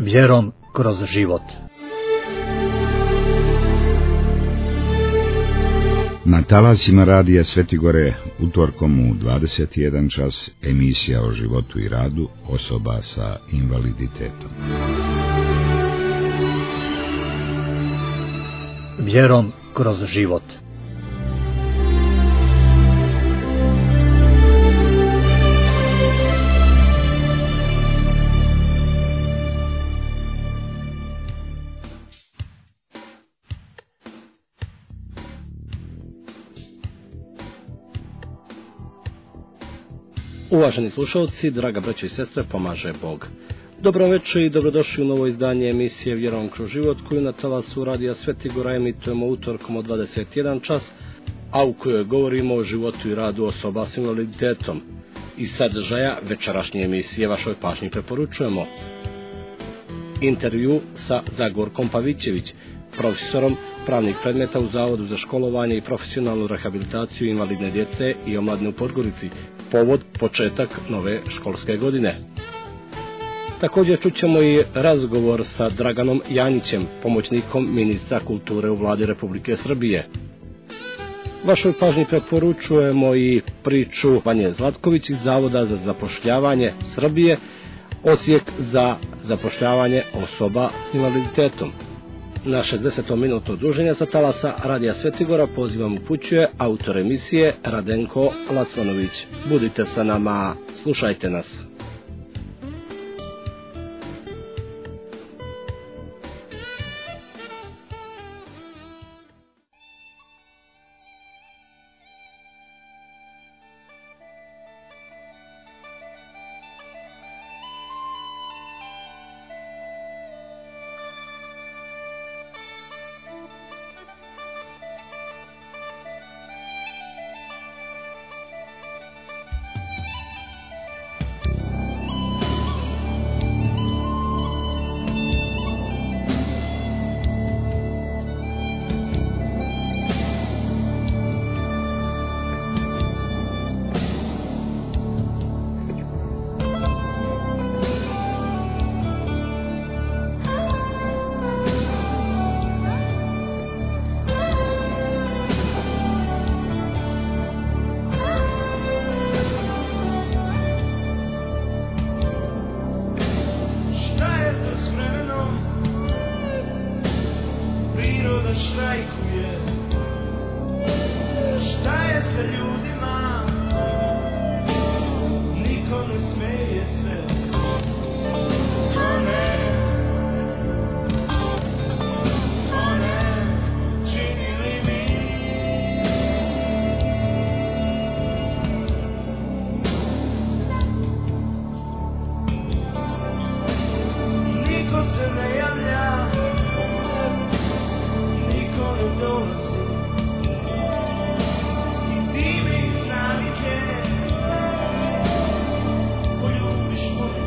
Vjerom kroz život. Na talasima radija Svetigore utorkom u 21 čas emisija o životu i radu osoba sa invaliditetom. Vjerom kroz život. Uvaženi slušalci, draga braćo i sestre, pomaže Bog. Dobro večer i dobrodošli u novo izdanje emisije Vjerom kroz život, koju na talasu radija Svetigora emitujemo utorkom od 21 čas, a u kojoj govorimo o životu i radu osoba s invaliditetom. Iz sadržaja večerašnje emisije vašoj pažnji preporučujemo intervju sa Zagorkom Pavićević, profesorom pravnih predmeta u Zavodu za školovanje i profesionalnu rehabilitaciju invalidne djece i omladine u Podgorici, povod početak nove školske godine. Također čućemo i razgovor sa Draganom Janjićem, pomoćnikom ministra kulture u Vladi Republike Srbije. Vašoj pažnji preporučujemo i priču Vanje Zlatković iz Zavoda za zapošljavanje Srbije, odsjek za zapošljavanje osoba s invaliditetom. Na 60-minutno druženje sa talasa radija Svetigora pozivam upućuje autor emisije Radenko Lacvanović. Budite sa nama, slušajte nas. Poljubiš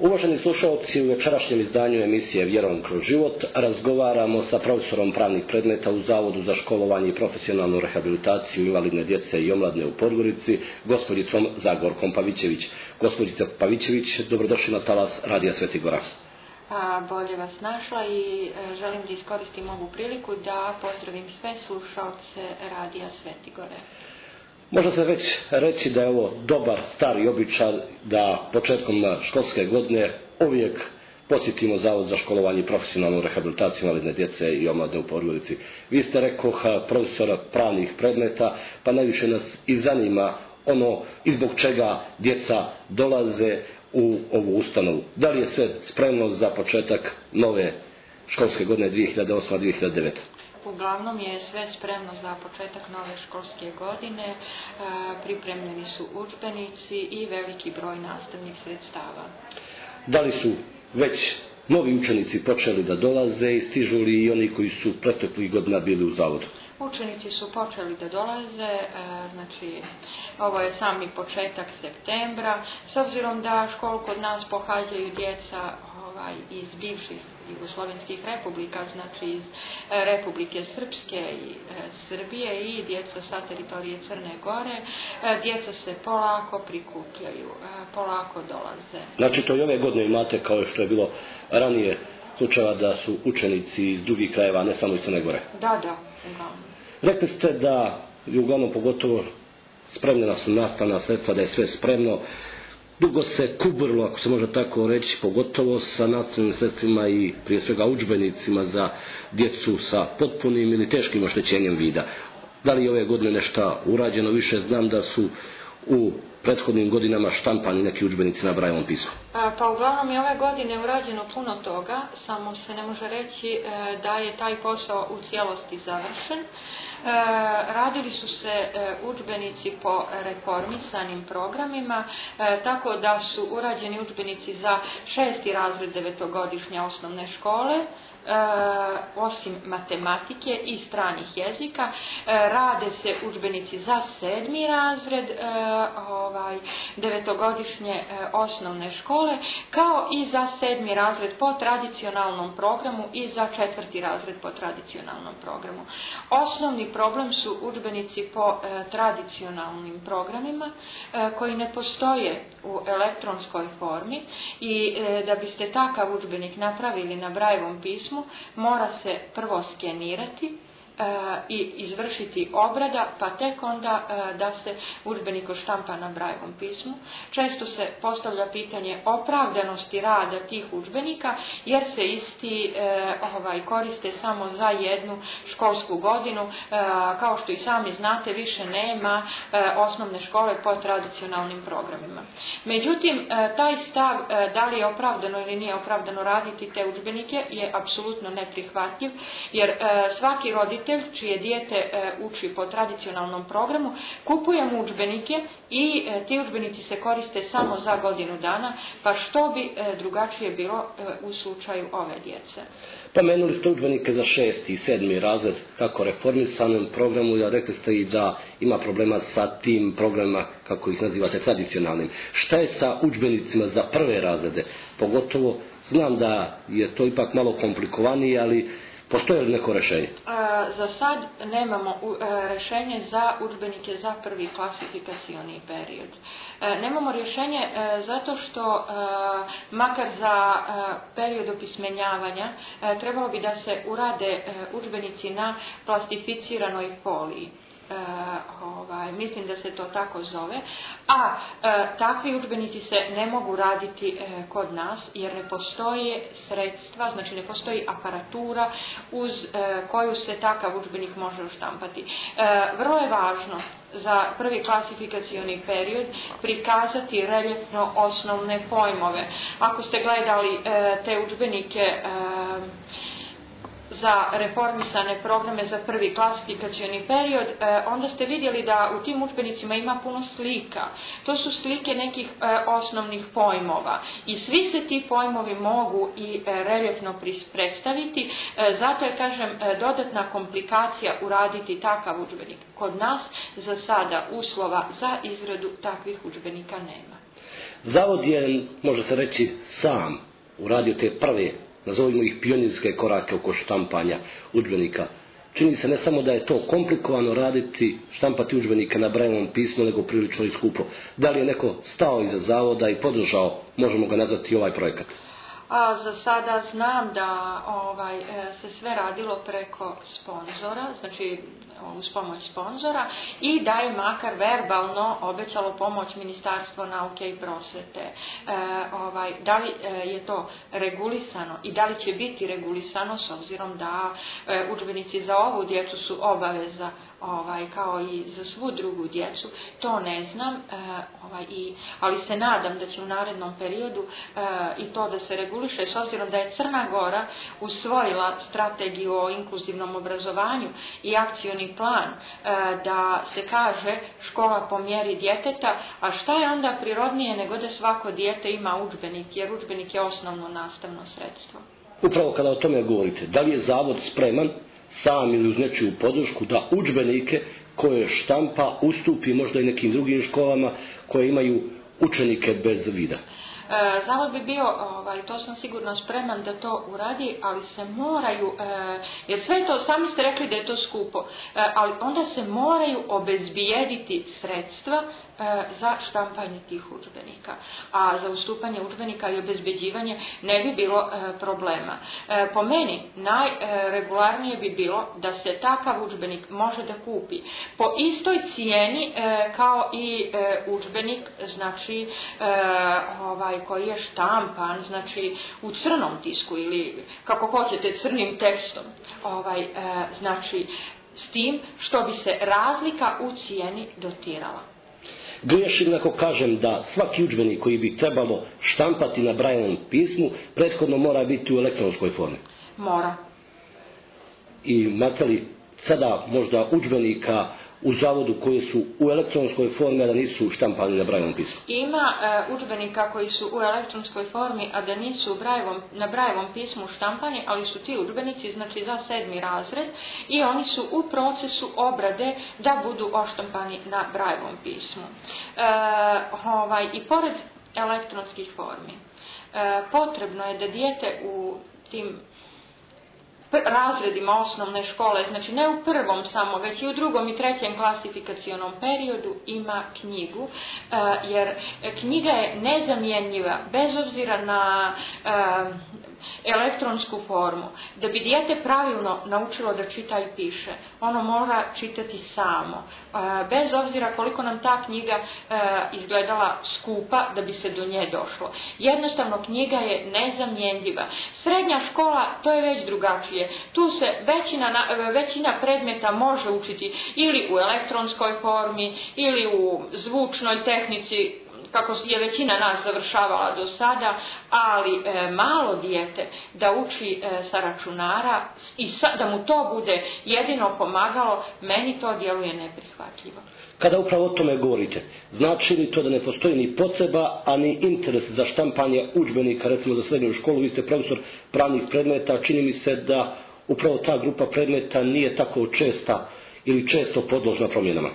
Uvaženi slušalci, u večerašnjem izdanju emisije Vjerom kroz život razgovaramo sa profesorom pravnih predmeta u Zavodu za školovanje i profesionalnu rehabilitaciju invalidne djece i omladne u Podgorici, gospođicom Zagorkom Pavićević. Gospođica Pavićević, dobrodošli na talas Radija Sveti Gora. Bolje vas našla i želim da iskoristim ovu priliku da pozdravim sve slušalce Radija Sveti Gore. Može se već reći da je ovo dobar, stari običaj da početkom školske godine uvijek posjetimo Zavod za školovanje i profesionalnu rehabilitaciju invalidne djece i omladne u Podgorici. Vi ste, rekoh, profesora pravnih predmeta, pa najviše nas i zanima ono izbog čega djeca dolaze u ovu ustanovu. Da li je sve spremno za početak nove školske godine 2008-2009? Uglavnom je sve spremno za početak nove školske godine, pripremljeni su udžbenici i veliki broj nastavnih sredstava. Da li su već novi učenici počeli da dolaze i stižu li i oni koji su proteklih godina bili u zavodu? Učenici su počeli da dolaze, znači ovo je sami početak septembra, s obzirom da školu kod nas pohađaju djeca iz bivših jugoslovenskih republika, znači iz Republike Srpske i Srbije i djeca sa teritorije Crne Gore. Djeca se polako prikupljaju, polako dolaze. Znači to i ove godine imate, kao što je bilo ranije slučajeva, da su učenici iz drugih krajeva, ne samo iz Crne Gore? Da, uglavnom. Rekli ste da je uglavnom pogotovo spremljena su nastavna sredstva, da je sve spremno. Dugo se kuburilo, ako se može tako reći, pogotovo sa nastavnim sredstvima i prije svega udžbenicima za djecu sa potpunim ili teškim oštećenjem vida. Da li je ove godine nešto urađeno više? Znam da su u prethodnim godinama štampani neki udžbenici na Brailleovom pismu. Pa uglavnom je ove godine urađeno puno toga, samo se ne može reći da je taj posao u cijelosti završen. Radili su se udžbenici po reformisanim programima, tako da su urađeni udžbenici za 6. razred 9-godišnje osnovne škole, osim matematike i stranih jezika. Rade se udžbenici za 7. razred 9-godišnje osnovne škole, kao i za 7. razred po tradicionalnom programu i za 4. razred po tradicionalnom programu. Osnovni problem su udžbenici po tradicionalnim programima koji ne postoje u elektronskoj formi i da biste takav udžbenik napravili na Brailleovom pismu, mora se prvo skenirati i izvršiti obrada, pa tek onda da se udžbenik odštampa na Brailleovom pismu. Često se postavlja pitanje opravdanosti rada tih udžbenika, jer se isti koriste samo za jednu školsku godinu. Kao što i sami znate, više nema osnovne škole po tradicionalnim programima. Međutim, taj stav da li je opravdano ili nije opravdano raditi te udžbenike je apsolutno neprihvatljiv, jer svaki roditelj čije dijete uči po tradicionalnom programu kupuje mu udžbenike i ti udžbenici se koriste samo za godinu dana, pa što bi drugačije bilo u slučaju ove djece. Pomenuli ste udžbenike za 6. i 7. razred kako reformisanom programu, a rekli ste i da ima problema sa tim programima, kako ih nazivate, tradicionalnim. Šta je sa udžbenicima za 1. razrede? Pogotovo znam da je to ipak malo komplikovanije, ali postoje li neko rješenje? Za sad nemamo rješenje za udžbenike za 1. klasifikacioni period. Nemamo rješenje zato što makar za period opismenjavanja trebalo bi da se urade udžbenici na plastificiranoj foliji. Mislim da se to tako zove, a takvi udžbenici se ne mogu raditi kod nas jer ne postoje sredstva, znači ne postoji aparatura uz koju se takav udžbenik može odštampati. Vrlo je važno za 1. klasifikacioni period prikazati reljefno osnovne pojmove. Ako ste gledali te udžbenike za reformisane programe za 1. klasifikacioni period, onda ste vidjeli da u tim udžbenicima ima puno slika. To su slike nekih osnovnih pojmova i svi se ti pojmovi mogu i reljefno predstaviti, zato je, kažem, dodatna komplikacija uraditi takav udžbenik. Kod nas za sada uslova za izradu takvih udžbenika nema. Zavod je, može se reći, sam uradio te prve, nazovimo ih pionirske korake oko štampanja udžbenika. Čini se ne samo da je to komplikovano raditi, štampati udžbenike na Brailleovom pismu, nego prilično i skupo. Da li je neko stao iza zavoda i podržao, možemo ga nazvati, ovaj projekat? A za sada znam da se sve radilo preko sponzora, znači uz pomoć sponzora, i da je makar verbalno obećalo pomoć Ministarstvo nauke i prosvete. Da li je to regulisano i da li će biti regulisano, s obzirom da udžbenici za ovu djecu su obaveza kao i za svu drugu djecu, to ne znam, ali se nadam da će u narednom periodu i to da se reguliše, s obzirom da je Crna Gora usvojila strategiju o inkluzivnom obrazovanju i akcioni plan, da se kaže škola po mjeri djeteta, a šta je onda prirodnije nego da svako dijete ima udžbenik, jer udžbenik je osnovno nastavno sredstvo. Upravo kada o tome govorite, da li je zavod spreman sam ili uz nečiju podršku da udžbenike koje štampa ustupi možda i nekim drugim školama koje imaju učenike bez vida? Zavod bi bio, to sam sigurno spreman da to uradi, ali se moraju, jer sve to, sami ste rekli da je to skupo, ali onda se moraju obezbijediti sredstva za štampanje tih udžbenika. A za ustupanje udžbenika i obezbeđivanje ne bi bilo problema. Po meni najregularnije bi bilo da se takav udžbenik može da kupi po istoj cijeni kao i udžbenik, znači koji je štampan, znači u crnom tisku ili kako hoćete crnim tekstom. Znači s tim što bi se razlika u cijeni dotirala. Griješim ako kažem da svaki udžbenik koji bi trebalo štampati na Brailleovom pismu prethodno mora biti u elektronskoj formi. Mora. I imate li sada možda udžbenika u zavodu koji su u elektronskoj formi, a da nisu štampani na Brailleovom pismu? Ima udžbenika koji su u elektronskoj formi, a da nisu na Brailleovom pismu štampani, ali su ti udžbenici, znači za 7. razred, i oni su u procesu obrade da budu oštampani na Brailleovom pismu. I pored elektronskih formi, potrebno je da dijete u tim razredima osnovne škole, znači ne u prvom samo, već i u 2. i 3. klasifikacionom periodu ima knjigu, jer knjiga je nezamjenjiva, bez obzira na elektronsku formu. Da bi dijete pravilno naučilo da čita i piše, ono mora čitati samo, bez obzira koliko nam ta knjiga izgledala skupa da bi se do nje došlo. Jednostavno knjiga je nezamjenjiva. Srednja škola, to je već drugačije. Tu se većina predmeta može učiti ili u elektronskoj formi ili u zvučnoj tehnici, kako je većina nas završavala do sada, ali malo dijete da uči sa računara i da mu to bude jedino pomagalo, meni to djeluje neprihvatljivo. Kada upravo o tome govorite, znači li to da ne postoji ni potreba, a ni interes za štampanje udžbenika, recimo za srednju školu? Vi ste profesor pravnih predmeta, čini mi se da upravo ta grupa predmeta nije tako česta ili često podložna promjenama.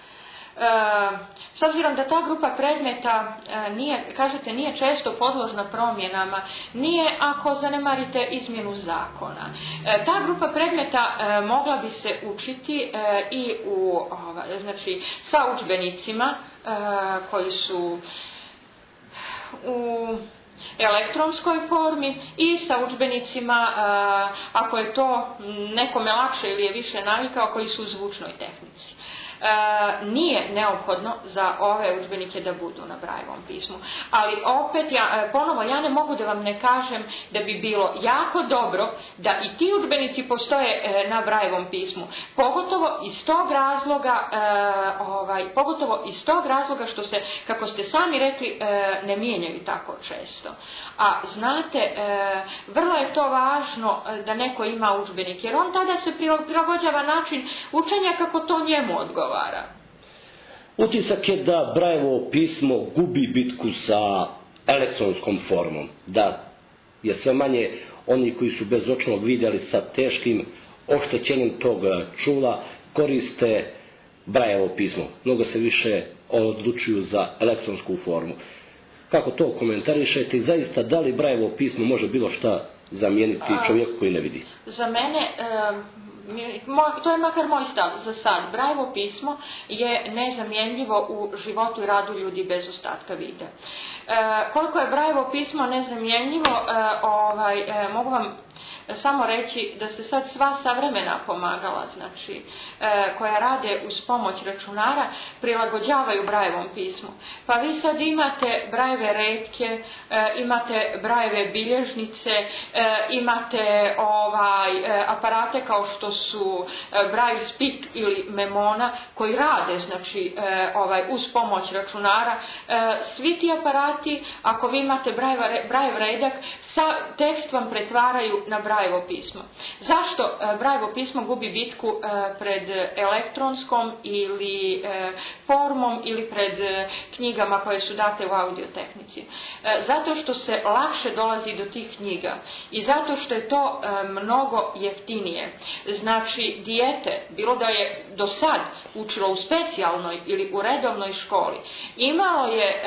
S obzirom da ta grupa predmeta nije često podložna promjenama, nije ako zanemarite izmjenu zakona. Ta grupa predmeta mogla bi se učiti i sa udžbenicima koji su u elektronskoj formi i sa udžbenicima, ako je to nekome lakše ili je više navikao, koji su u zvučnoj tehnici. Nije neophodno za ove udžbenike da budu na Brailleovom pismu. Ali opet, ja ne mogu da vam ne kažem da bi bilo jako dobro da i ti udžbenici postoje na Brailleovom pismu. Pogotovo iz tog razloga što se, kako ste sami rekli, ne mijenjaju tako često. A znate, vrlo je to važno da neko ima udžbenik, jer on tada se prilagođava način učenja kako to njemu odgovara. Utisak je da Brailleovo pismo gubi bitku sa elektronskom formom, da je sve manje oni koji su bez očnog vidjeli sa teškim oštećenjem tog čula koriste Brailleovo pismo. Mnogo se više odlučuju za elektronsku formu. kako to komentarišete i zaista da li Brajevo pismo može bilo šta zamijeniti čovjeku koji ne vidi? Za mene, to je makar moj stav za sad, Brajevo pismo je nezamjenljivo u životu i radu ljudi bez ostatka vida. Koliko je Brajevo pismo nezamjenljivo, mogu vam samo reći da se sad sva savremena pomagala, znači, koja rade uz pomoć računara, prilagođavaju Brajevom pismu. Pa vi sad imate Brajeve retke, imate Brajeve bilježnice, imate aparate kao što su Braille Speak ili Memona, koji rade, znači, uz pomoć računara. Svi ti aparati, ako vi imate Brajev redak, tekst vam pretvaraju na Brajevo pismo. Zašto Brajevo pismo gubi bitku pred elektronskom ili formom ili pred knjigama koje su date u audiotehnici? Zato što se lakše dolazi do tih knjiga i zato što je to mnogo jeftinije. Znači, dijete, bilo da je do sad učilo u specijalnoj ili u redovnoj školi, imalo je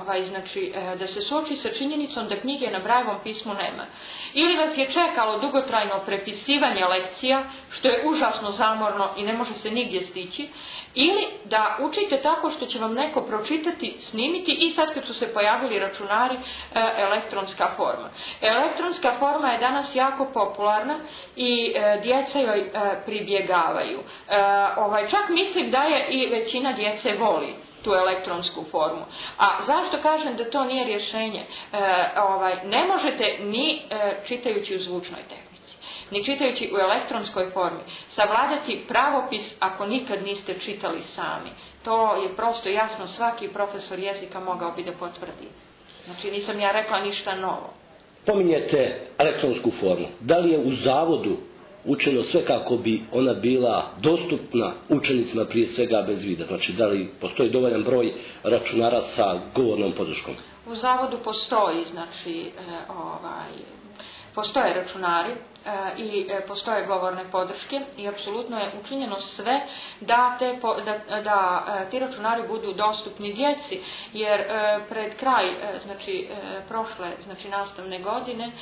da se suoči sa činjenicom da knjige na Brajevom pismu nema. Ili vas je čekalo dugotrajno prepisivanje lekcija, što je užasno zamorno i ne može se nigdje stići, ili da učite tako što će vam neko pročitati, snimiti i sad kad su se pojavili računari, elektronska forma. Elektronska forma je danas jako popularna i djeca joj pribjegavaju. Čak mislim da je i većina djece voli tu elektronsku formu. A zašto kažem da to nije rješenje? Ne možete ni čitajući u zvučnoj tehnici, ni čitajući u elektronskoj formi savladati pravopis ako nikad niste čitali sami. To je prosto jasno, svaki profesor jezika mogao bi da potvrdi. Znači, nisam ja rekla ništa novo. Pominjete elektronsku formu. Da li je u zavodu učeno sve kako bi ona bila dostupna učenicima, prije svega bez vida? Znači, da li postoji dovoljan broj računara sa govornom podrškom? U zavodu postoji, znači, postoje računari i postoje govorne podrške i apsolutno je učinjeno sve da ti računari budu dostupni djeci, jer pred kraj, znači, prošle, znači, nastavne godine,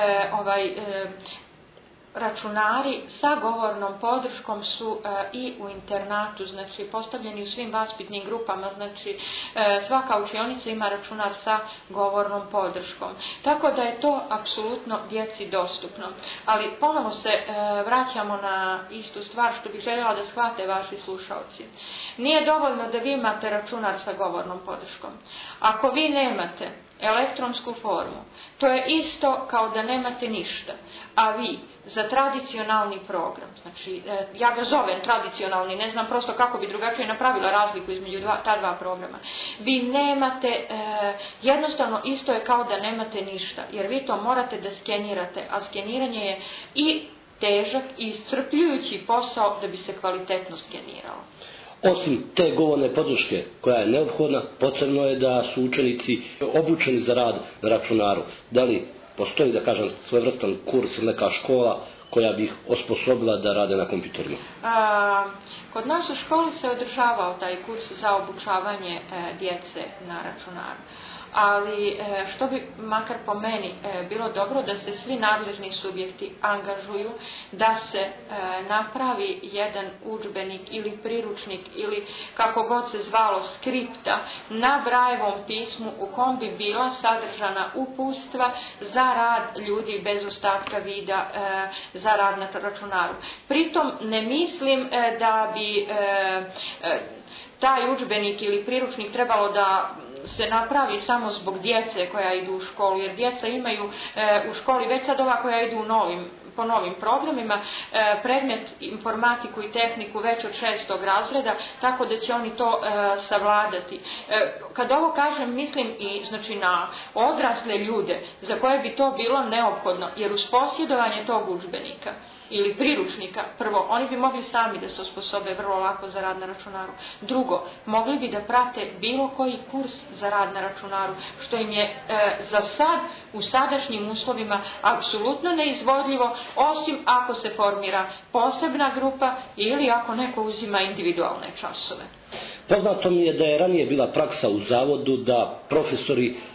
računari sa govornom podrškom su i u internatu, znači postavljeni u svim vaspitnim grupama, znači svaka učionica ima računar sa govornom podrškom. Tako da je to apsolutno djeci dostupno. Ali ponovo se vraćamo na istu stvar što bih željela da shvate vaši slušalci. Nije dovoljno da vi imate računar sa govornom podrškom. Ako vi nemate elektronsku formu, to je isto kao da nemate ništa. A vi za tradicionalni program, znači ja ga zovem tradicionalni, ne znam prosto kako bi drugačije napravila razliku između ta dva programa. Vi nemate, jednostavno isto je kao da nemate ništa, jer vi to morate da skenirate, a skeniranje je i težak i iscrpljujući posao da bi se kvalitetno skeniralo. Osim te govorne podrške koja je neophodna, potrebno je da su učenici obučeni za rad na računaru. Da li postoji, da kažem, svojevrstan kurs ili neka škola koja bi ih osposobila da rade na kompjuterima? Kod nas u školi se održavao taj kurs za obučavanje djece na računaru. Ali što bi makar po meni bilo dobro da se svi nadležni subjekti angažuju da se napravi jedan udžbenik ili priručnik ili kako god se zvalo skripta na Brajevom pismu u kom bi bila sadržana uputstva za rad ljudi bez ostatka vida, za rad na računaru. Pritom ne mislim da bi taj udžbenik ili priručnik trebalo da se napravi samo zbog djece koja idu u školu, jer djeca imaju u školi već sad ova koja idu po novim programima predmet informatiku i tehniku već od 6. razreda, tako da će oni to savladati. Kad ovo kažem, mislim i znači na odrasle ljude za koje bi to bilo neophodno, jer uz posjedovanje tog udžbenika ili priručnika, prvo, oni bi mogli sami da se osposobe vrlo lako za rad na računaru. Drugo, mogli bi da prate bilo koji kurs za rad na računaru, što im je za sad, u sadašnjim uslovima, apsolutno neizvodljivo, osim ako se formira posebna grupa ili ako neko uzima individualne časove. Poznato mi je da je ranije bila praksa u zavodu da profesori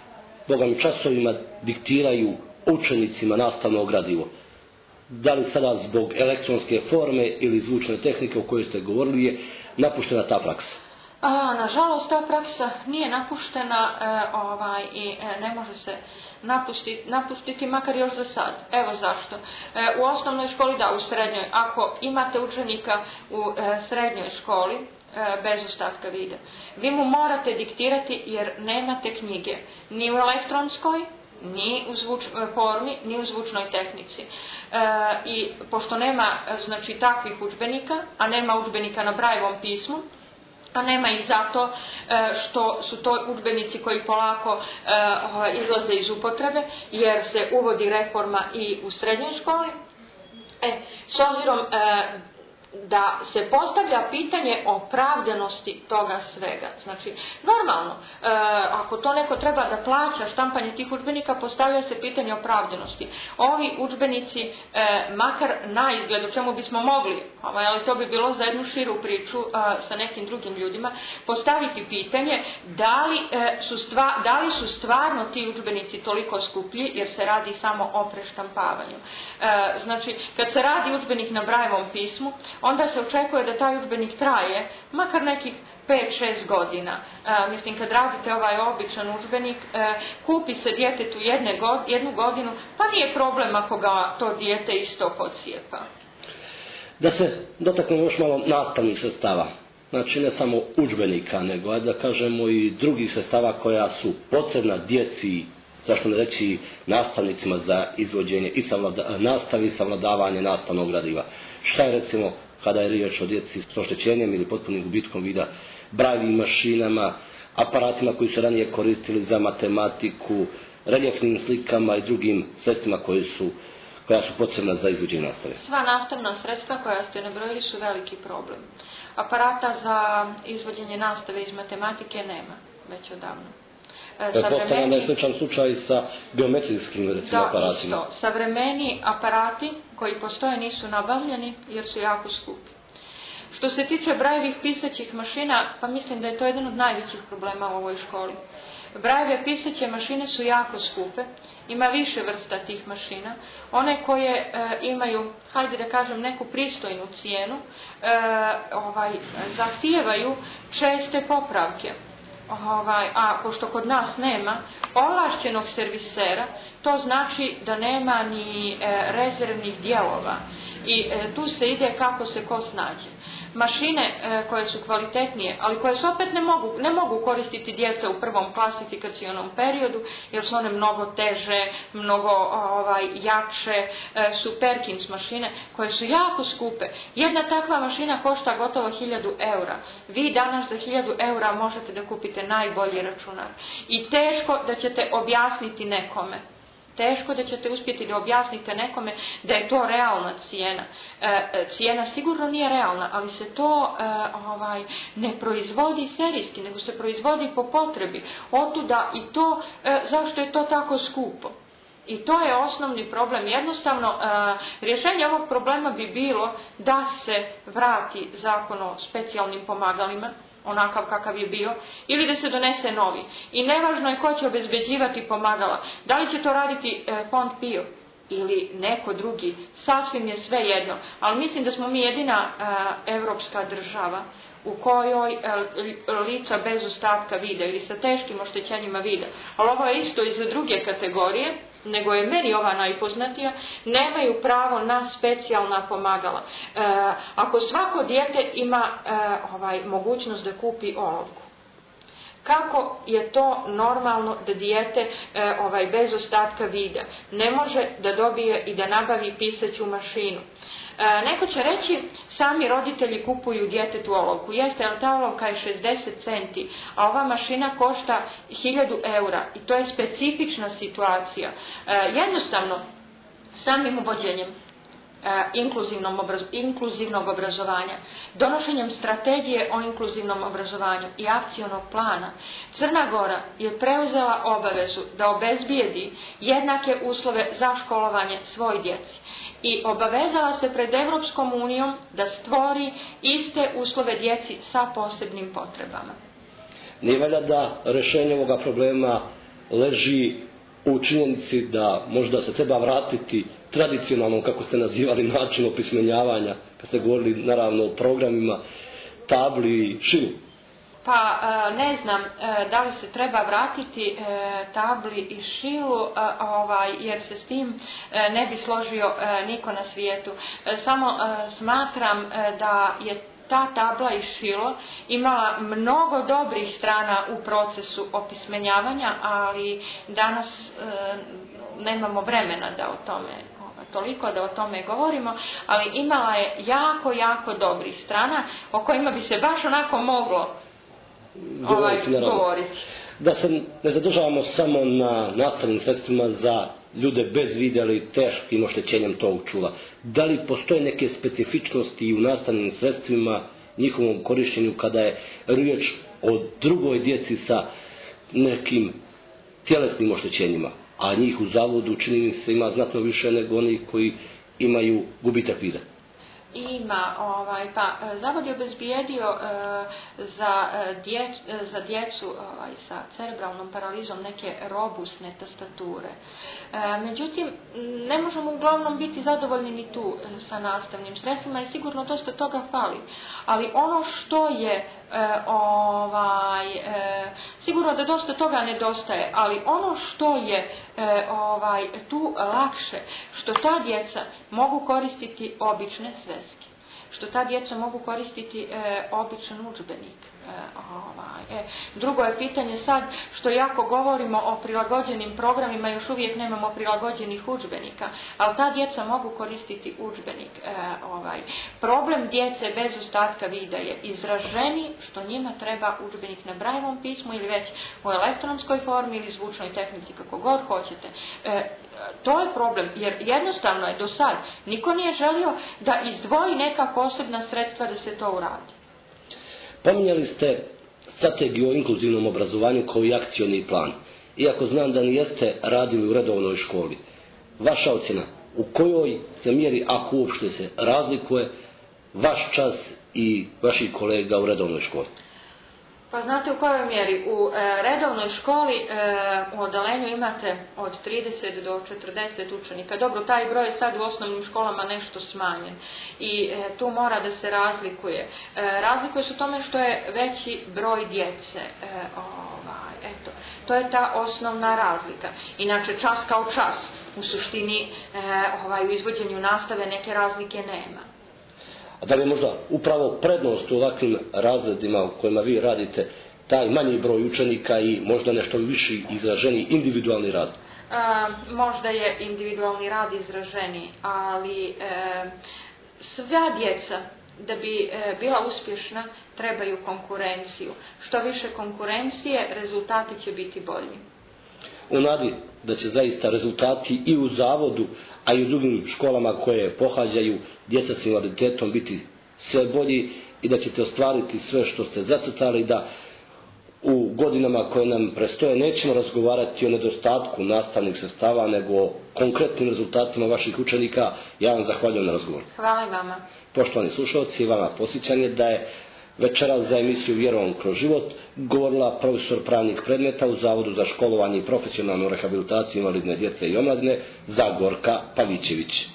bogami časovima diktiraju učenicima nastavno gradivo. Da li sada zbog elektronske forme ili zvučne tehnike o kojoj ste govorili je napuštena ta praksa? Nažalost, ta praksa nije napuštena i ne može se napustiti makar još za sad. Evo zašto. U osnovnoj školi, u srednjoj, ako imate učenika u srednjoj školi, bez ostatka vida, vi mu morate diktirati jer nemate knjige ni u elektronskoj, ni u formi, ni u zvučnoj tehnici. I pošto nema takvih udžbenika, a nema udžbenika na Brailleovom pismu, a nema ih zato što su to udžbenici koji polako izlaze iz upotrebe, jer se uvodi reforma i u srednjoj školi. S obzirom da se postavlja pitanje opravdanosti toga svega. Znači, normalno, ako to neko treba da plaća štampanje tih udžbenika, postavlja se pitanje opravdanosti. Ovi udžbenici, makar na izgled, o čemu bismo mogli, ali to bi bilo za jednu širu priču sa nekim drugim ljudima, postaviti pitanje da li su stvarno ti udžbenici toliko skuplji, jer se radi samo o preštampavanju. Znači, kad se radi udžbenik na Brailleovom pismu, onda se očekuje da taj udžbenik traje makar nekih 5-6 godina. Mislim, kad radite ovaj običan udžbenik, kupi se djetetu jednu godinu, pa nije problem ako ga to dijete isto podsijepa. Da se dotaknemo još malo nastavnih sredstava. Znači, ne samo udžbenika, nego da kažemo i drugih sredstava koja su potrebna djeci, zašto ne reći nastavnicima za izvođenje i nastave i savladavanje nastavnog gradiva. Šta je recimo kada je riječ o djeci s oštećenjem ili potpunim gubitkom vida, Braillovim mašinama, aparatima koji su ranije koristili za matematiku, reljefnim slikama i drugim sredstvima koja su potrebna za izvođenje nastave? Sva nastavna sredstva koja ste nabrojili su veliki problem. Aparata za izvođenje nastave iz matematike nema već odavno. Potpuno je sličan slučaj sa geometrijskim aparatima. Isto. Savremeni aparati koji postoje nisu nabavljeni jer su jako skupi. Što se tiče Braillovih pisaćih mašina, pa mislim da je to jedan od najvećih problema u ovoj školi. Braillove pisaće mašine su jako skupe, ima više vrsta tih mašina. One koje imaju, hajde da kažem, neku pristojnu cijenu, zahtijevaju česte popravke. A pošto kod nas nema ovlašćenog servisera, to znači da nema ni rezervnih dijelova i tu se ide kako se ko snađe. Mašine koje su kvalitetnije, ali koje se opet ne mogu koristiti djeca u prvom klasifikacionom periodu, jer su one mnogo teže, mnogo jače, su Perkins mašine koje su jako skupe. Jedna takva mašina košta gotovo 1000 eura. Vi danas za 1000 eura možete da kupite najbolji računar. I teško da ćete objasniti nekome. Teško da ćete uspjeti da objasnite nekome da je to realna cijena. Cijena sigurno nije realna, ali se to ne proizvodi serijski, nego se proizvodi po potrebi. Otuda i to, zašto je to tako skupo? I to je osnovni problem. Jednostavno, rješenje ovog problema bi bilo da se vrati zakon o specijalnim pomagalima, onakav kakav je bio, ili da se donese novi. I nevažno je ko će obezbeđivati pomagala. Da li će to raditi Fond PIO ili neko drugi, sasvim je sve jedno. Ali mislim da smo mi jedina evropska država u kojoj lica bez ostatka vida ili sa teškim oštećenjima vida, ali ovo je isto i za druge kategorije, nego je meni ova najpoznatija, nemaju pravo na specijalna pomagala. Ako svako dijete ima mogućnost da kupi olovku, kako je to normalno da dijete bez ostatka vida ne može da dobije i da nabavi pisaću mašinu? Neko će reći, sami roditelji kupuju djetetu olovku. Jeste, ali ta olovka je 60 centi, a ova mašina košta 1000 eura i to je specifična situacija. Jednostavno, samim uvođenjem inkluzivnog obrazovanja, donošenjem strategije o inkluzivnom obrazovanju i akcionog plana, Crna Gora je preuzela obavezu da obezbijedi jednake uslove za školovanje svoj djeci i obavezala se pred Evropskom unijom da stvori iste uslove djeci sa posebnim potrebama. Nije valjda da rješenje ovoga problema leži u činjenici da možda se treba vratiti tradicionalnom, kako ste nazivali, način opismenjavanja, kad ste govorili naravno o programima, tabli i šilu. Pa ne znam da li se treba vratiti tabli i šilu, jer se s tim ne bi složio niko na svijetu. Samo smatram da je ta tabla i šilo imala mnogo dobrih strana u procesu opismenjavanja, ali danas nemamo vremena da o tome toliko da o tome govorimo, ali imala je jako, jako dobrih strana o kojima bi se baš onako moglo govoriti. Da se ne zadržavamo samo na nastavnim sredstvima za ljude bez vida ili teškim oštećenjem tog čula. Da li postoje neke specifičnosti u nastavnim sredstvima, njihovom korištenju kada je riječ o drugoj djeci sa nekim tjelesnim oštećenjima, a njih u zavodu čini mi se ima znatno više nego oni koji imaju gubitak vida? Ima, pa zavod je obezbijedio za djecu sa cerebralnom paralizom neke robustne tastature. Međutim, ne možemo uglavnom biti zadovoljni ni tu sa nastavnim sredstvima i sigurno dosta toga fali. Ali ono što je sigurno da dosta toga nedostaje, ali ono što je tu lakše, što ta djeca mogu koristiti obične sveske, što ta djeca mogu koristiti običan udžbenik. Drugo je pitanje sad što jako govorimo o prilagođenim programima, još uvijek nemamo prilagođenih udžbenika, ali ta djeca mogu koristiti udžbenik. Problem djece bez ostatka vida je izraženi, što njima treba udžbenik na Brailleovom pismu ili već u elektronskoj formi ili zvučnoj tehnici, kako god hoćete. To je problem, jer jednostavno je do sad niko nije želio da izdvoji neka posebna sredstva da se to uradi. Pominjali ste strategiju o inkluzivnom obrazovanju kao i akcioni plan. Iako znam da niste radili u redovnoj školi, vaša ocjena u kojoj se mjeri, ako uopšte se razlikuje, vaš čas i vaših kolega u redovnoj školi? Pa znate u kojoj mjeri? U redovnoj školi u odalenju imate od 30 do 40 učenika. Dobro, taj broj je sad u osnovnim školama nešto smanjen i tu mora da se razlikuje. Razlikuje se u tome što je veći broj djece. Eto, to je ta osnovna razlika. Inače, čas kao čas. U suštini u izvođenju nastave neke razlike nema. A da li je možda upravo prednost u ovakvim razredima u kojima vi radite taj manji broj učenika i možda nešto viši izraženi individualni rad? Možda je individualni rad izraženi, ali sva djeca da bi bila uspješna trebaju konkurenciju. Što više konkurencije, rezultati će biti bolji. U nadi da će zaista rezultati i u zavodu, a i u drugim školama koje pohađaju djeca s invaliditetom biti sve bolji i da ćete ostvariti sve što ste zacrtali, da u godinama koje nam prestoje nećemo razgovarati o nedostatku nastavnih sredstava, nego o konkretnim rezultatima vaših učenika. Ja vam zahvaljujem na razgovor. Hvala i vama. Poštovani slušalci, vama posjećanje da je večeras za emisiju Vjerom kroz život govorila profesor pravnih predmeta u Zavodu za školovanje i profesionalnu rehabilitaciju invalidne djece i omladine Zagorka Pavićević.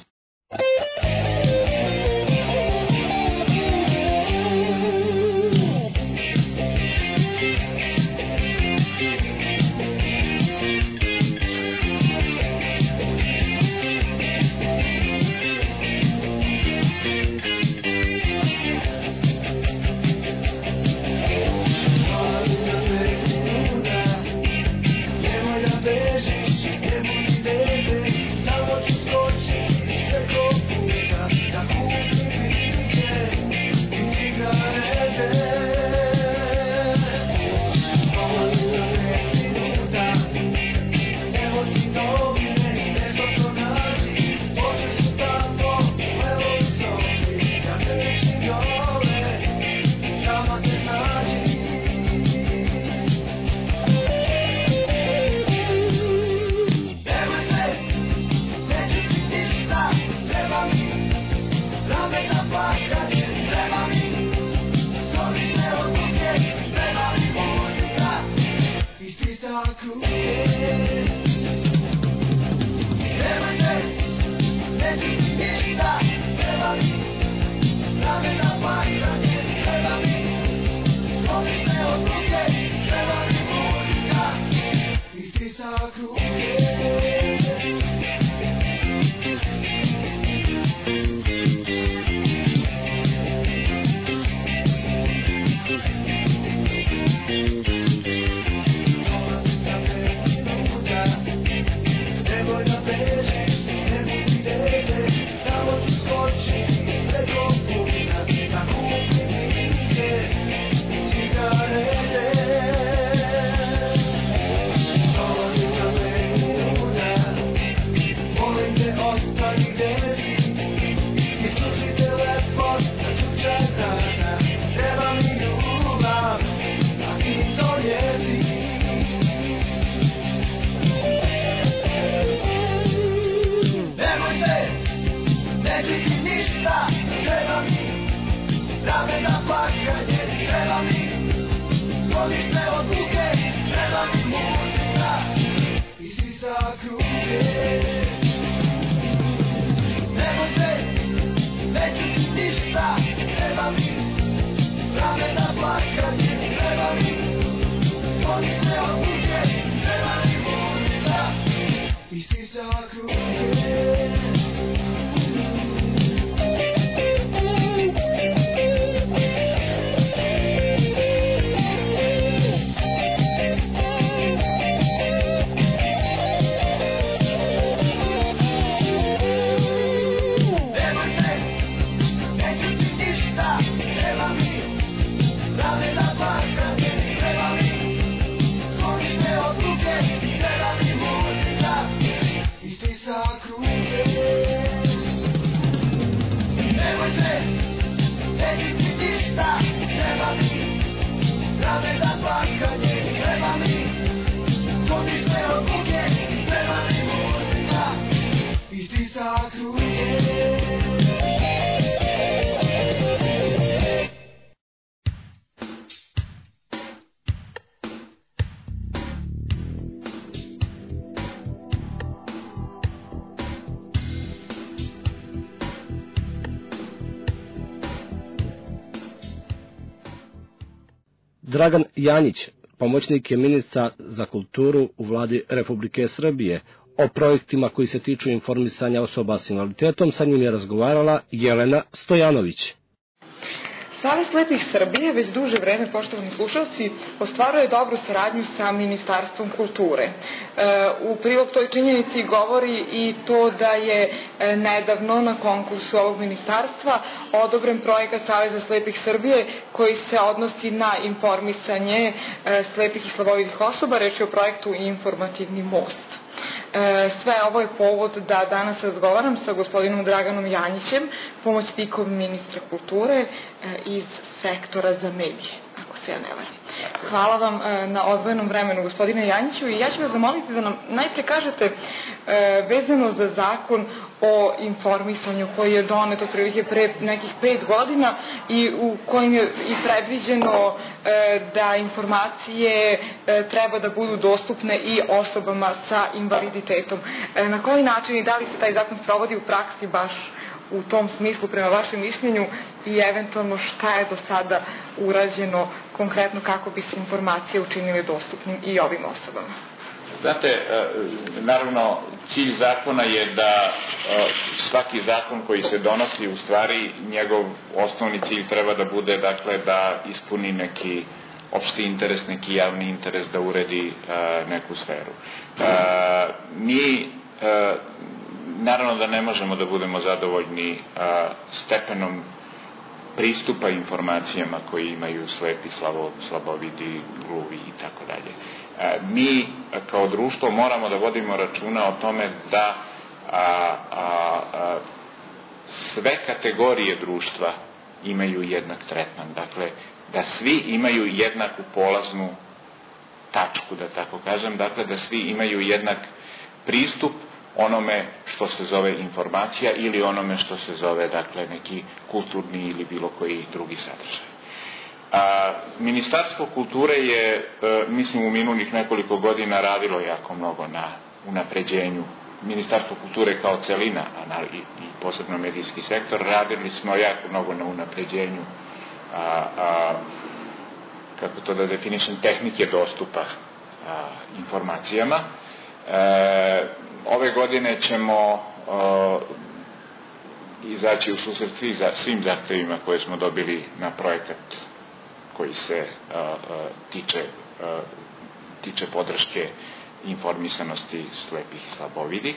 Samo ću skočiti preko puta. sklonište od buke, treba mi muzika i sisa kruge. Ne može, neću ti ništa, treba mi rame na plakanje, treba mi sklonište od buke, treba mi muzika i sisa kruge. Dragan Janjić, pomoćnik je ministra za kulturu u vladi Republike Srbije. O projektima koji se tiču informisanja osoba s invaliditetom sa njim je razgovarala Jelena Stojanović. Savez slepih Srbije već duže vreme, poštovani slušalci, ostvaruje dobru saradnju sa Ministarstvom kulture. U prilog toj činjenici govori i to da je nedavno na konkursu ovog ministarstva odobren projekat Saveza slepih Srbije koji se odnosi na informisanje slepih i slabovidih osoba. Reč je o projektu Informativni most. Sve ovo je povod da danas razgovaram sa gospodinom Draganom Janjićem, pomoćnikom ministra kulture iz sektora za medije, ako se ja ne varam. Hvala vam na odvojenom vremenu, gospodine Janjiću, i ja ću vas zamoliti da nam najpre kažete vezano za zakon o informisanju koji je donet otprilike pre nekih 5 godina i u kojim je i predviđeno da informacije treba da budu dostupne i osobama sa invaliditetom. Na koji način i da li se taj zakon sprovodi u praksi baš u tom smislu prema vašem mišljenju i eventualno šta je do sada urađeno konkretno kako bi se informacije učinile dostupnim i ovim osobama? Znate, naravno, cilj zakona je da svaki zakon koji se donosi, u stvari, njegov osnovni cilj treba da bude, dakle, da ispuni neki opšti interes, neki javni interes, da uredi neku sferu. Mi, naravno da ne možemo da budemo zadovoljni stepenom pristupa informacijama koji imaju slepi, slabovidi, gluvi i tako dalje. Mi kao društvo moramo da vodimo računa o tome da sve kategorije društva imaju jednak tretman. Dakle, da svi imaju jednaku polaznu tačku, da tako kažem, dakle da svi imaju jednak pristup onome što se zove informacija ili onome što se zove, dakle, neki kulturni ili bilo koji drugi sadržaj. Ministarstvo kulture je, mislim, u minulih nekoliko godina radilo jako mnogo na unapređenju. Ministarstvo kulture kao celina, i posebno medijski sektor, radili smo jako mnogo na unapređenju, kako to da definišem, tehnike dostupa informacijama. Ove godine ćemo izaći u susret svim zahtevima koje smo dobili na projekat koji se tiče podrške informisanosti slepih i slabovidih.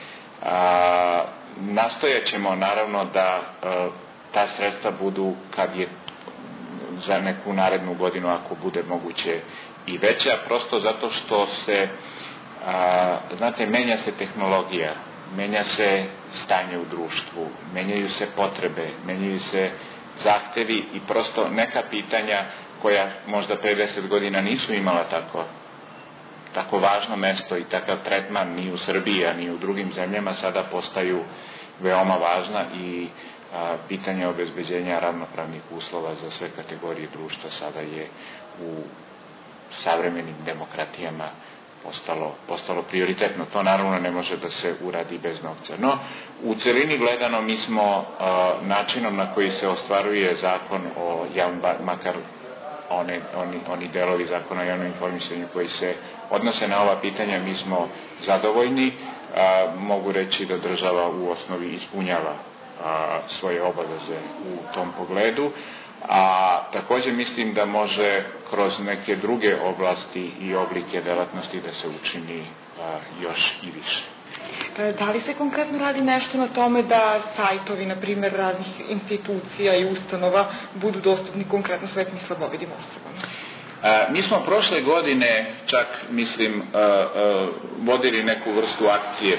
Nastojat ćemo naravno da ta sredstva budu, kad je za neku narednu godinu, ako bude moguće, i veća, prosto zato što se, znate, menja se tehnologija, menja se stanje u društvu, menjaju se potrebe, menjaju se zahtevi i prosto neka pitanja koja možda pre 10 godina nisu imala tako važno mesto i takav tretman ni u Srbiji, a ni u drugim zemljama, sada postaju veoma važna i pitanje obezbeđenja ravnopravnih uslova za sve kategorije društva sada je u savremenim demokratijama postalo prioritetno. To naravno ne može da se uradi bez novca. No, u celini gledano mi smo načinom na koji se ostvaruje zakon o makar oni delovi zakona o javnom informisanju koji se odnose na ova pitanja, mi smo zadovoljni. Mogu reći da država u osnovi ispunjava svoje obaveze u tom pogledu, a takođe mislim da može kroz neke druge oblasti i oblike delatnosti da se učini još i više. Da li se konkretno radi nešto na tome da sajtovi, na primjer, raznih institucija i ustanova budu dostupni konkretno slepim i slabovidim osobama? Mi smo prošle godine čak, mislim, vodili neku vrstu akcije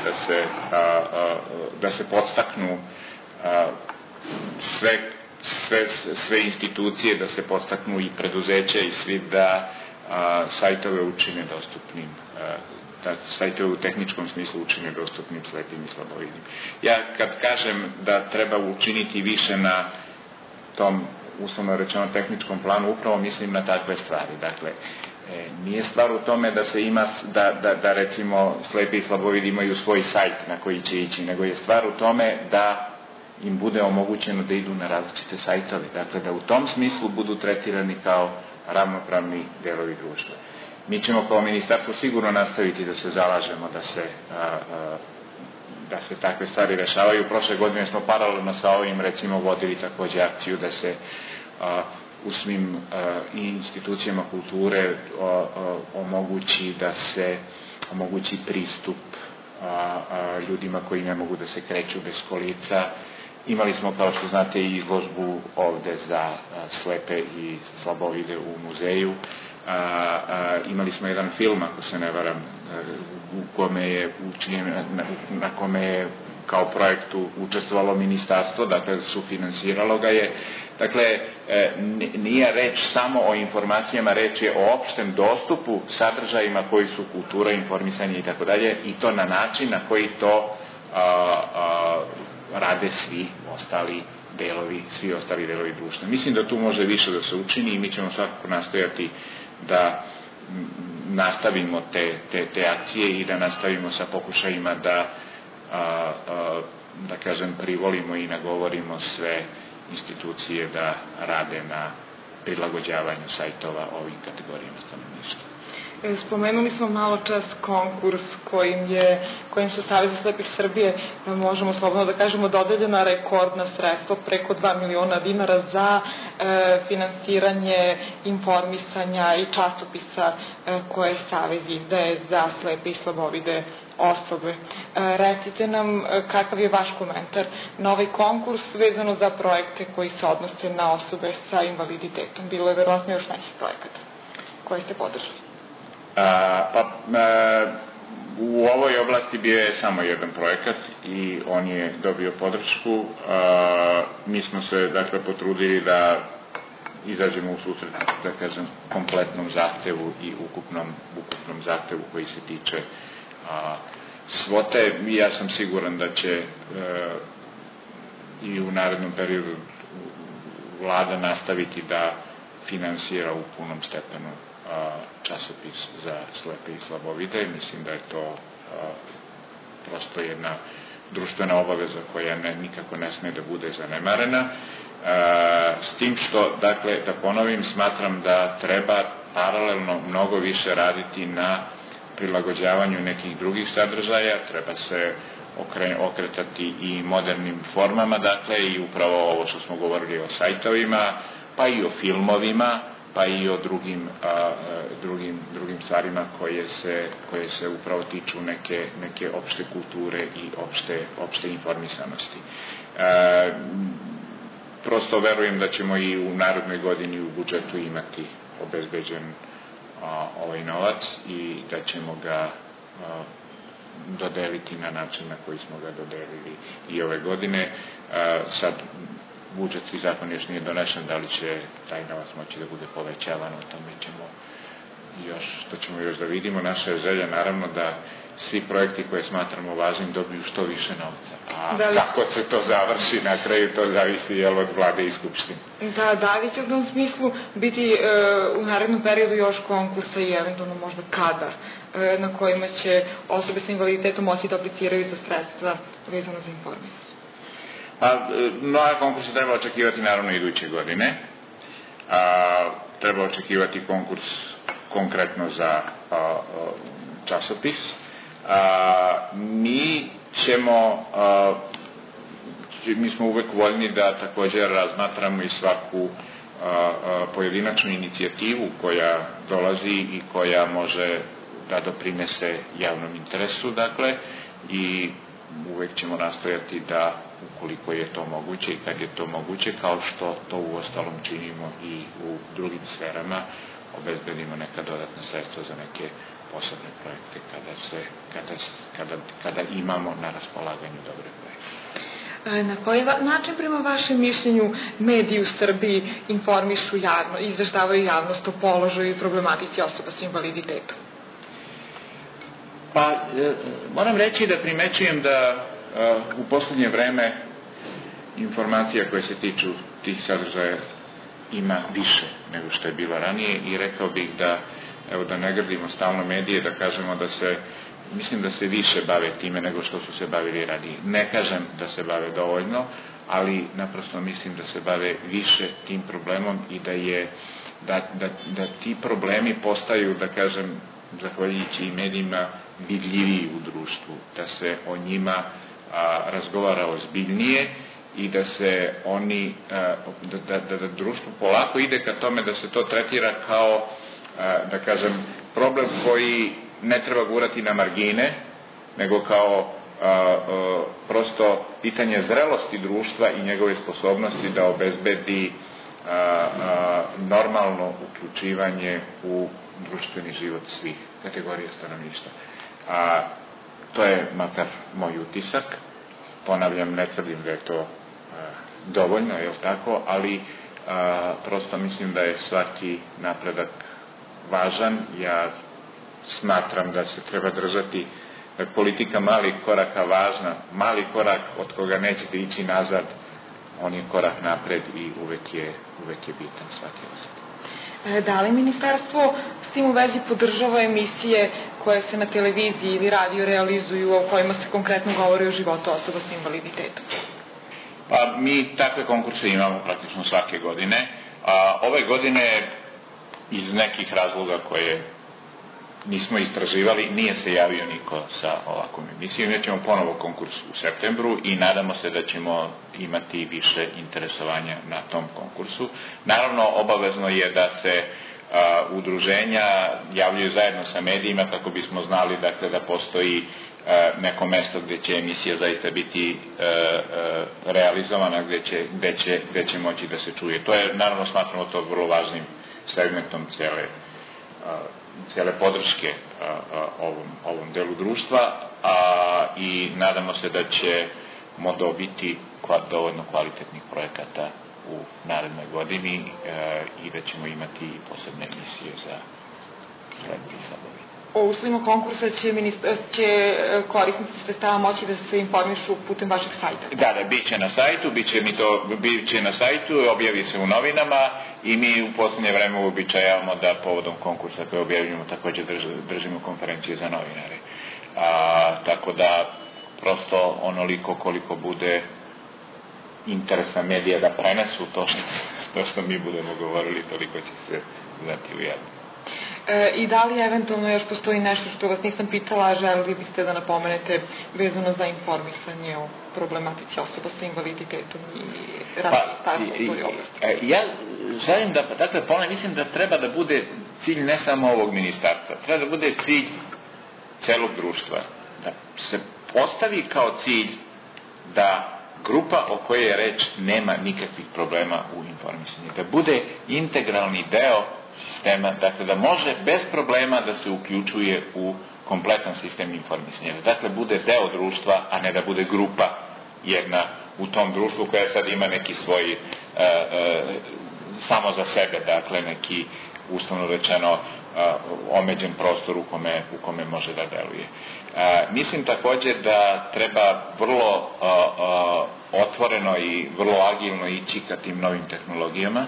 da se podstaknu sve institucije, da se podstaknu i preduzeća i svi da sajtove učine dostupnim, da sajtove u tehničkom smislu učine dostupnim slepim i slabovidim. Ja kad kažem da treba učiniti više na tom, uslovno rečeno, tehničkom planu, upravo mislim na takve stvari. Dakle, nije stvar u tome da se ima, da recimo slepi i slabovidi imaju svoj sajt na koji će ići, nego je stvar u tome da im bude omogućeno da idu na različite sajtove. Dakle, da u tom smislu budu tretirani kao ravnopravni delovi društva. Mi ćemo kao ministarstvo sigurno nastaviti da se zalažemo da se takve stvari rešavaju. Prošle godine smo paralelno sa ovim, recimo, vodili takođe akciju da se u svim institucijama kulture omogući da se omogući pristup ljudima koji ne mogu da se kreću bez kolica. Imali smo, kao što znate, i izložbu ovde za slepe i slabovide u muzeju. Imali smo jedan film, ako se ne varam, na kome je kao projektu učestvovalo ministarstvo, dakle sufinansiralo ga je. Dakle, nije reč samo o informacijama, reč je o opštem dostupu sadržajima koji su kultura, informisanje i tako dalje, i to na način na koji to rade svi ostali delovi društva. Mislim da tu može više da se učini i mi ćemo svakako nastojati da nastavimo te akcije i da nastavimo sa pokušajima da kažem, privolimo i nagovorimo sve institucije da rade na prilagođavanju sajtova ovim kategorijama stanovništva. Spomenuli smo malo čas konkurs kojim su Savez za slepih Srbije, možemo slobodno da kažemo, dodeljena rekordna sredstva, preko 2 miliona dinara za finansiranje informisanja i časopisa koje Savez izdaje za slepe i slabovide osobe. Recite nam kakav je vaš komentar na ovaj konkurs vezano za projekte koji se odnose na osobe sa invaliditetom. Bilo je verovatno još nekih projekata koje ste podržali. U ovoj oblasti bio je samo jedan projekat i on je dobio podršku. Mi smo se, dakle, potrudili da izađemo u susret, da kažem, kompletnom zahtevu i ukupnom zahtevu koji se tiče svote. Ja sam siguran da će i u narednom periodu vlada nastaviti da finansira u punom stepenu časopis za slepe i slabovide. Mislim da je to prosto jedna društvena obaveza koja nikako ne sme da bude zanemarena. S tim što, dakle, da ponovim, smatram da treba paralelno mnogo više raditi na prilagođavanju nekih drugih sadržaja, treba se okretati i modernim formama, dakle, i upravo ovo što smo govorili o sajtovima, pa i o filmovima, pa i o drugim stvarima koje se upravo tiču neke opšte kulture i opšte informisanosti. Prosto verujem da ćemo i u narednoj godini u budžetu imati obezbeđen ovaj novac i da ćemo ga dodeliti na način na koji smo ga dodelili i ove godine. Sad budžetski zakon još nije donešen, da li će taj novac moći da bude povećavan, o tome ćemo što ćemo još da vidimo. Naša je želja naravno da svi projekti koje smatramo važnim dobiju što više novca. A kako se to završi na kraju, to zavisi od vlade i skupštine. Da li će u tom smislu biti u narednom periodu još konkursa i eventualno možda kada, na kojima će osobe sa invaliditetom moći da apliciraju za sredstva vezano za informisanje? Nove konkurse treba očekivati naravno iduće godine. Treba očekivati konkurs konkretno za časopis. Mi smo uvek voljni da također razmatramo i svaku pojedinačnu inicijativu koja dolazi i koja može da doprinese javnom interesu, dakle, i uvek ćemo nastojati da, ukoliko je to moguće i kad je to moguće, kao što to uostalom činimo i u drugim sferama, obezbedimo neka dodatna sredstva za neke posebne projekte kada imamo na raspolaganju dobre projekte. Na koji način, prema vašem mišljenju, mediji u Srbiji informišu javnost, izveštavaju javnost o položaju i problematici osoba sa invaliditetom? Moram reći da primećujem da u poslednje vreme informacija koje se tiču tih sadržaja ima više nego što je bilo ranije i rekao bih da ne grdimo stalno medije, da kažemo mislim da se više bave time nego što su se bavili ranije. Ne kažem da se bave dovoljno, ali naprosto mislim da se bave više tim problemom i da ti problemi postaju, da kažem, zahvaljujući i medijima, vidljiviji u društvu, da se o njima razgovara ozbiljnije i da se da društvo polako ide ka tome da se to tretira kao, da kažem, problem koji ne treba gurati na margine, nego kao prosto pitanje zrelosti društva i njegove sposobnosti da obezbedi normalno uključivanje u društveni život svih kategorija stanovništva. To je makar moj utisak. Ponavljam, ne tvrdim da je to dovoljno, je li tako, ali prosto mislim da je svaki napredak važan. Ja smatram da se treba držati, da je politika malih koraka važna, mali korak od koga nećete ići nazad, on je korak napred i uvek je bitan svaki osjećaj. Da li ministarstvo s tim u vezi podržava emisije koje se na televiziji ili radio realizuju, o kojima se konkretno govori o životu osoba sa invaliditetom? Mi takve konkurse imamo praktično svake godine. Ove godine iz nekih razloga koje nismo istraživali, nije se javio niko sa ovakvom emisijom. Imat ćemo ponovo konkurs u septembru i nadamo se da ćemo imati više interesovanja na tom konkursu. Naravno, obavezno je da se udruženja javljaju zajedno sa medijima kako bismo znali, dakle, da postoji neko mesto gde će emisija zaista biti realizovana, gde će moći da se čuje. To je, naravno, smatramo to vrlo važnim segmentom cijele podrške ovom delu društva i nadamo se da ćemo dobiti dovoljno kvalitetnih projekata u narednoj godini i da ćemo imati posebne emisije za ti sabovi. O uslovima konkursa će korisnici sredstava moći da se informišu putem vašeg sajta? Da, bit će na sajtu, objavi se u novinama i mi u poslednje vreme uobičajavamo da povodom konkursa koje objavljujemo takođe držimo konferencije za novinare. Tako da prosto onoliko koliko bude interesa medija da prenesu to što mi budemo govorili, toliko će se znati u javnosti. I da li eventualno još postoji nešto što vas nisam pitala, a želili biste da napomenete vezano za informisanje o problematici osoba sa invaliditetom i starstva u toj oblasti? Ja želim da, dakle, mislim da treba da bude cilj ne samo ovog ministarstva, treba da bude cilj celog društva, da se postavi kao cilj da grupa o kojoj je reč nema nikakvih problema u informisanju, da bude integralni deo sistema, dakle da može bez problema da se uključuje u kompletan sistem informisanja, da dakle bude deo društva, a ne da bude grupa jedna u tom društvu koja sad ima neki svoj samo za sebe, dakle neki uslovno rečeno omeđen prostor u kome može da deluje. Mislim takođe da treba vrlo otvoreno i vrlo agilno ići ka tim novim tehnologijama.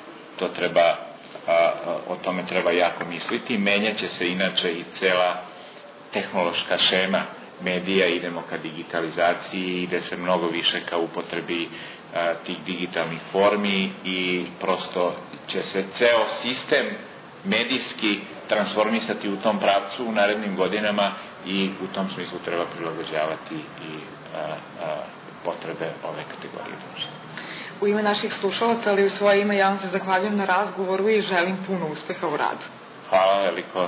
O tome treba jako misliti. Menjaće se inače i cela tehnološka šema medija, idemo ka digitalizaciji, ide se mnogo više ka upotrebi tih digitalnih formi i prosto će se ceo sistem medijski transformisati u tom pravcu u narednim godinama i u tom smislu treba prilagođavati i potrebe ove kategorije društva. U ime naših slušalaca, ali u svoje ime ja vam se zahvaljujem na razgovoru i želim puno uspeha u radu. Hvala veliko.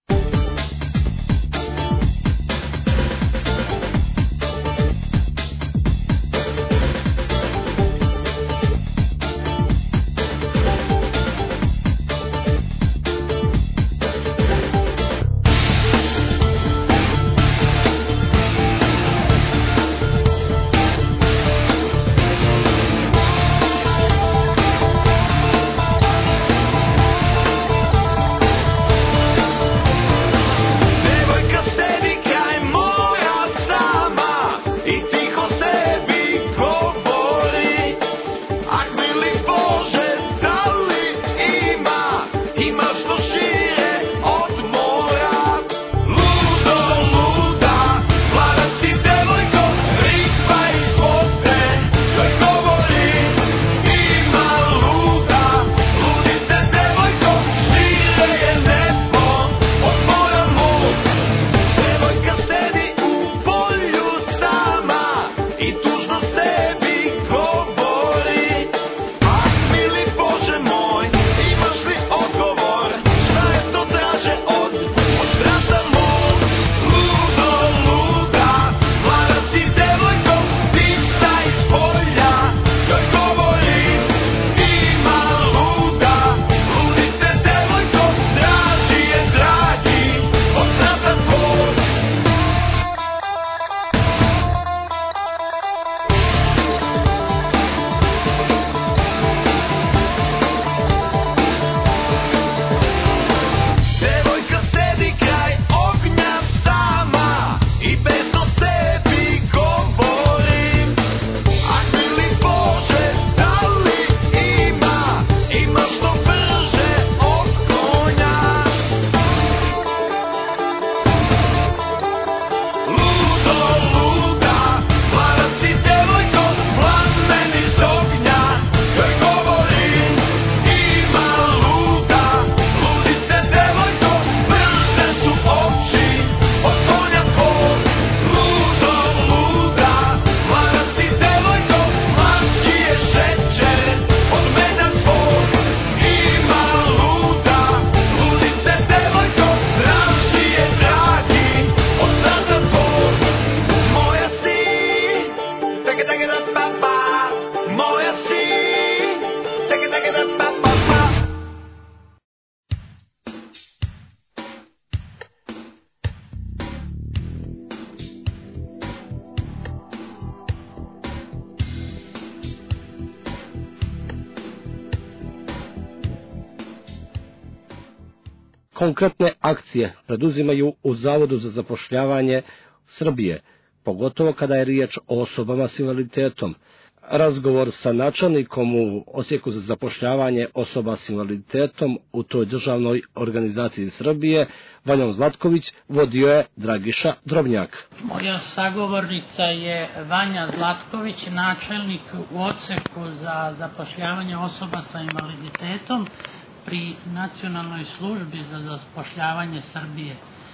Konkretne akcije preduzimaju u Zavodu za zapošljavanje Srbije, pogotovo kada je riječ o osobama s invaliditetom. Razgovor sa načelnikom u Odsjeku za zapošljavanje osoba s invaliditetom u toj državnoj organizaciji Srbije, Vanjom Zlatković, vodio je Dragiša Drobnjak. Moja sagovornica je Vanja Zlatković, načelnik u Odseku za zapošljavanje osoba sa invaliditetom pri Nacionalnoj službi za zapošljavanje Srbije.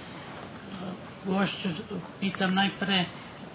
Gošću pitam najpre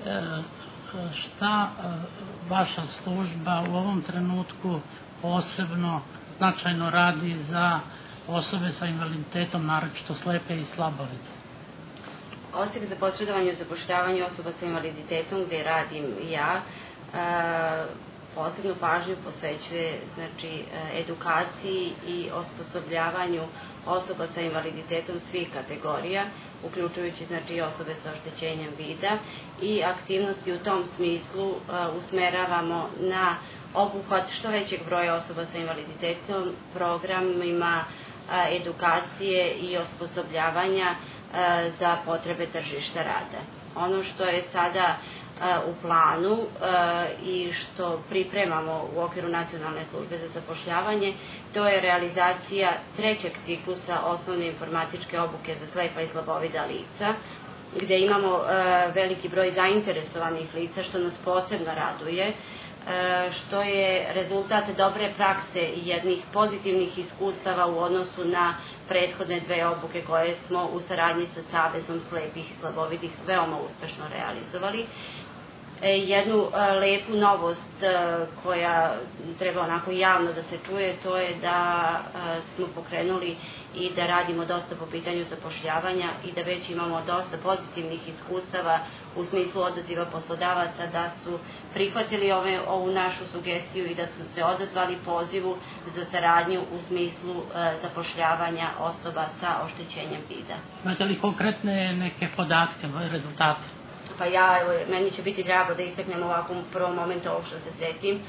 šta vaša služba u ovom trenutku posebno značajno radi za osobe sa invaliditetom, naročito slepe i slabovide. Odsek za posredovanje i zapošljavanje osoba sa invaliditetom, gde radim ja, posebnu pažnju posvećuje edukaciji i osposobljavanju osoba sa invaliditetom svih kategorija, uključujući osobe sa oštećenjem vida, i aktivnosti u tom smislu usmeravamo na obuhvat što većeg broja osoba sa invaliditetom programima edukacije i osposobljavanja za potrebe tržišta rada. Ono što je sada u planu i što pripremamo u okviru Nacionalne službe za zapošljavanje, to je realizacija trećeg ciklusa osnovne informatičke obuke za slepa i slabovida lica, gde imamo veliki broj zainteresovanih lica, što nas posebno raduje, što je rezultat dobre prakse i jednih pozitivnih iskustava u odnosu na prethodne dve obuke koje smo u saradnji sa Savezom slepih i slabovidih veoma uspešno realizovali. Jednu lepu novost koja treba onako javno da se čuje, to je da smo pokrenuli i da radimo dosta po pitanju zapošljavanja i da već imamo dosta pozitivnih iskustava u smislu odaziva poslodavaca da su prihvatili ovu našu sugestiju i da su se odazvali pozivu za saradnju u smislu zapošljavanja osoba sa oštećenjem vida. Imate li konkretne neke podatke, rezultate? Pa meni će biti drago da istaknem ovako u prvom momentu ovog što se setim.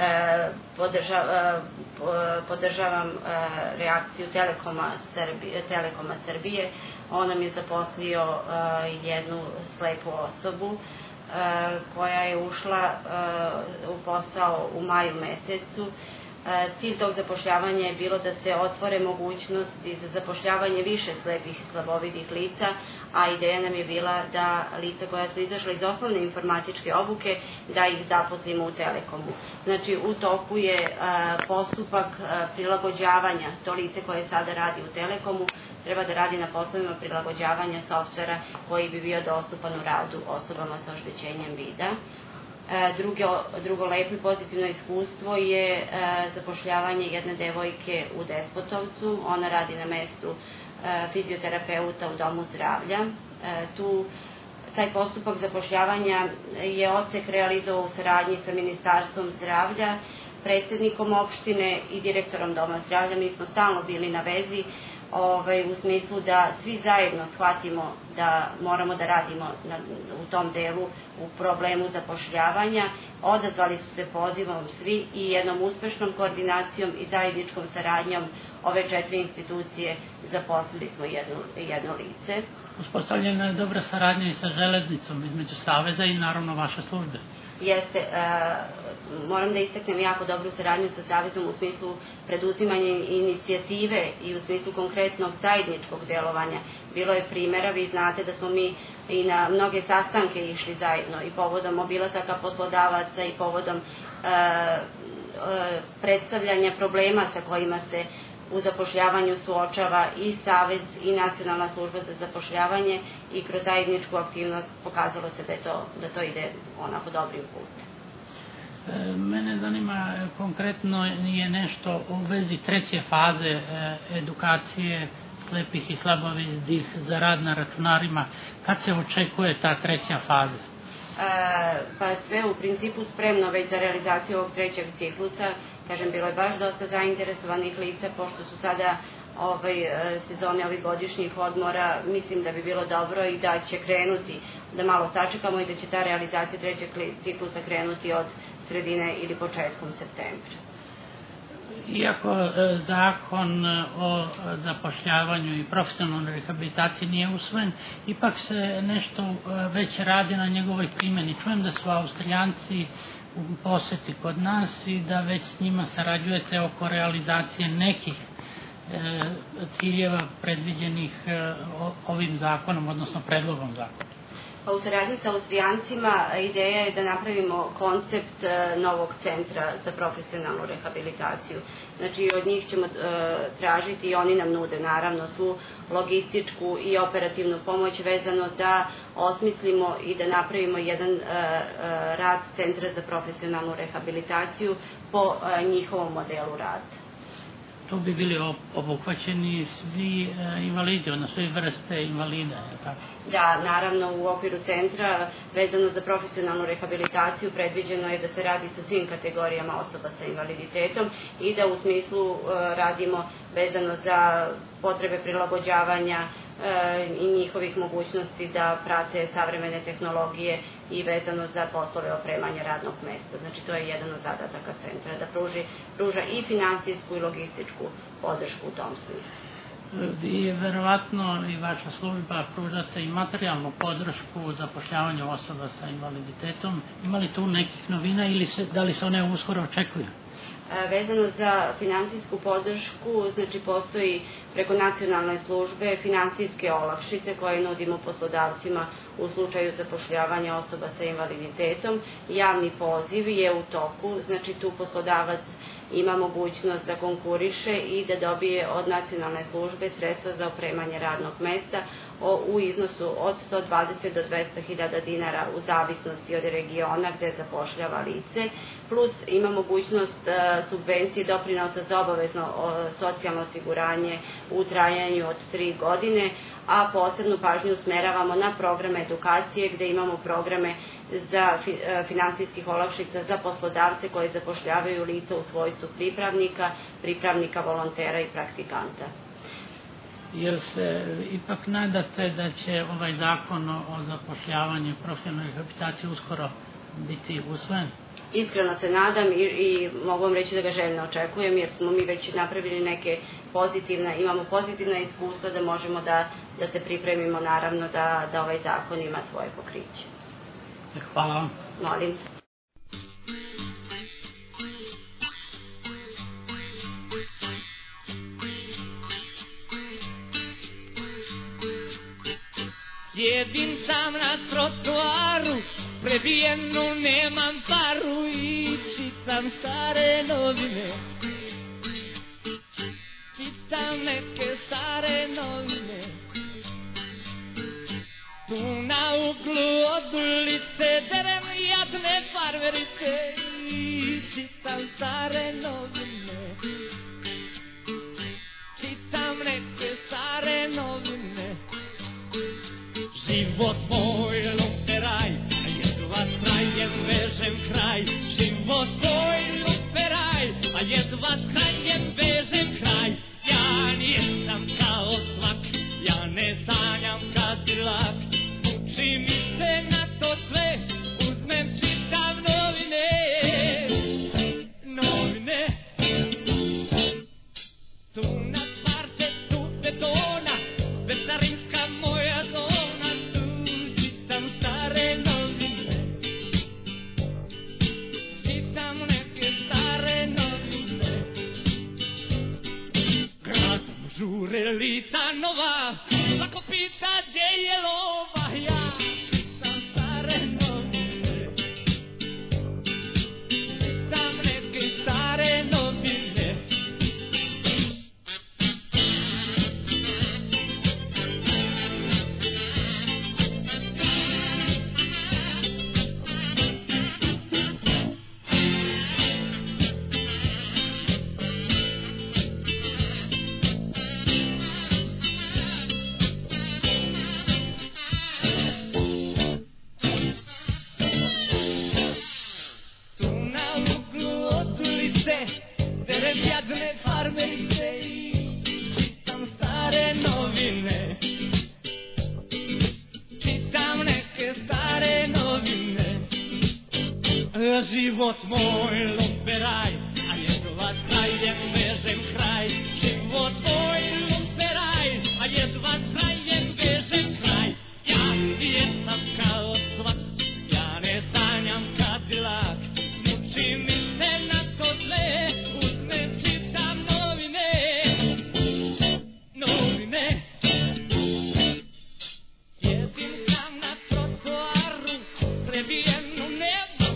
Podržavam reakciju Telekoma Srbije. On nam je zaposlio jednu slepu osobu koja je ušla u posao u maju mesecu. Cilj tog zapošljavanja je bilo da se otvore mogućnosti za zapošljavanje više slepih i slabovidih lica, a ideja nam je bila da lica koja su izašla iz osnovne informatičke obuke, da ih zaposlimo u Telekomu. Znači, u toku je postupak prilagođavanja. To lice koje sada radi u Telekomu treba da radi na poslovima prilagođavanja softvera koji bi bio dostupan u radu osobama sa oštećenjem vida. Drugo lepo i pozitivno iskustvo je zapošljavanje jedne devojke u Despotovcu. Ona radi na mestu fizioterapeuta u domu zdravlja. Taj postupak zapošljavanja je odsek realizovao u saradnji sa Ministarstvom zdravlja, predsednikom opštine i direktorom doma zdravlja. Mi smo stalno bili na vezi u smislu da svi zajedno shvatimo da moramo da radimo u tom delu u problemu zapošljavanja. Odazvali su se pozivom svi i jednom uspešnom koordinacijom i zajedničkom saradnjom ove 4 institucije zaposlili smo jedno lice. Uspostavljena je dobra saradnja i sa železnicom između Saveza i naravno vaše službe. Jeste, moram da istaknem jako dobru saradnju sa Savezom u smislu preduzimanja inicijative i u smislu konkretnog zajedničkog delovanja. Bilo je primjera, vi znate da smo mi i na mnoge sastanke išli zajedno i povodom obilataka poslodavaca i povodom predstavljanja problema sa kojima se u zapošljavanju suočava i Savez i Nacionalna služba za zapošljavanje i kroz zajedničku aktivnost pokazalo se da to ide onako dobrim putem. Mene zanima konkretno je nešto u vezi treće faze edukacije slepih i slabovidih za rad na računarima. Kad se očekuje ta treća faza? Pa sve u principu spremno već za realizaciju ovog trećeg ciklusa. Kažem, bilo je baš dosta zainteresovanih lica, pošto su sada sezone ovih godišnjih odmora, mislim da bi bilo dobro i da će krenuti, da malo sačekamo i da će ta realizacija trećeg ciklusa krenuti od sredine ili početkom septembra. Iako zakon o zapošljavanju i profesionalnoj rehabilitaciji nije usvojen, ipak se nešto već radi na njegovoj primjeni. Čujem da su Austrijanci u poseti kod nas i da već s njima sarađujete oko realizacije nekih ciljeva predviđenih ovim zakonom, odnosno predlogom zakona. Pa u saradnji sa Austrijancima ideja je da napravimo koncept novog centra za profesionalnu rehabilitaciju. Znači, od njih ćemo tražiti i oni nam nude naravno svu logističku i operativnu pomoć vezano da osmislimo i da napravimo jedan rad centra za profesionalnu rehabilitaciju po njihovom modelu rada. Tu bi bili obuhvaćeni svi invalidi, odnosno svi vrste invalida, je tako? Da, naravno u okviru centra vezano za profesionalnu rehabilitaciju predviđeno je da se radi sa svim kategorijama osoba sa invaliditetom i da u smislu radimo vezano za potrebe prilagođavanja i njihovih mogućnosti da prate savremene tehnologije i vezano za poslove opremanja radnog mesta. Znači, to je jedan od zadataka centra, da pruža i finansijsku i logističku podršku u tom smislu. Vi verovatno i vaša služba pružate i materijalnu podršku u zapošljavanju osoba sa invaliditetom. Ima li tu nekih novina ili da li se one uskoro očekuju? Vezano za finansijsku podršku, znači postoji preko nacionalne službe finansijske olakšice koje nudimo poslodavcima u slučaju zapošljavanja osoba sa invaliditetom. Javni poziv je u toku, znači tu poslodavac ima mogućnost da konkuriše i da dobije od nacionalne službe sredstva za opremanje radnog mesta u iznosu od 120 do 200.000 dinara u zavisnosti od regiona gde zapošljava lice, plus ima mogućnost subvencije doprinosa za obavezno socijalno osiguranje u trajanju od 3 godine, a posebnu pažnju usmeravamo na programe edukacije gde imamo programe za finansijskih olakšica za poslodavce koji zapošljavaju lica u svojstvu pripravnika, volontera i praktikanta. Jer se ipak nadate da će ovaj zakon o zapošljavanju i profesionalnoj rehabilitaciji uskoro biti usvojen? Iskreno se nadam i mogu vam reći da ga željno očekujem, jer smo mi već napravili imamo pozitivna iskustva da možemo da se pripremimo naravno da ovaj zakon ima svoje pokriće. Hvala vam. Molim. Sjedim sam na trotoaru, prebijenu nemam paru i čitam stare novine. Čitam neke stare novine. Tu na uglu od ulice derem jadne farmerice i čitam stare novine. Čitam neke stare novine. Život moj luperaj, a jedva s krajem vežem kraj. Život moj luperaj, a jedva s krajem vežem kraj. Ja nisam kao svak, ja ne sanjam Kadilak. Uči mi se na to sve, uzmem čitam novine. Novine. Tu na parčetu betona, vesarinska moja zona. Žurelita nova, svako pita gdje je lova, ja čitam stare novine. Čitam neke stare novine. Život moj luperaj, a jedva s krajem vežem kraj. Život moj luperaj, a jedva s krajem vežem kraj. Ja jesam kao svak, ja ne sanjam Kadilak. Muči mi se na to sve, uzmem čitam novine. Novine. Sjedim sam na trotoaru, prebijenu nebo.